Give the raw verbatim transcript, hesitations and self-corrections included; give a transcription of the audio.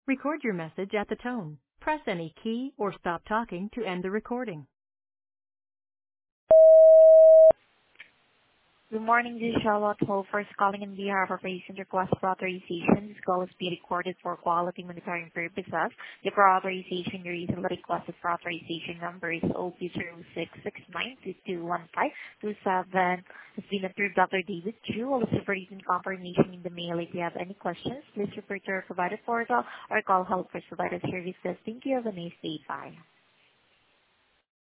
Record your message at the tone. Press any key or stop talking to end the recording. Good morning, this is Charlotte Ho, first calling on behalf of Patient Request for Authorization. This call is being recorded for quality monitoring purposes. The for authorization, your recently requested for authorization number is O P zero six six nine two two one five two seven. Has been approved Doctor David Chu. I'll receive a written confirmation in the mail. If you have any questions, please refer to our provider portal or call help for provider services. Thank you. Have a nice day. Bye.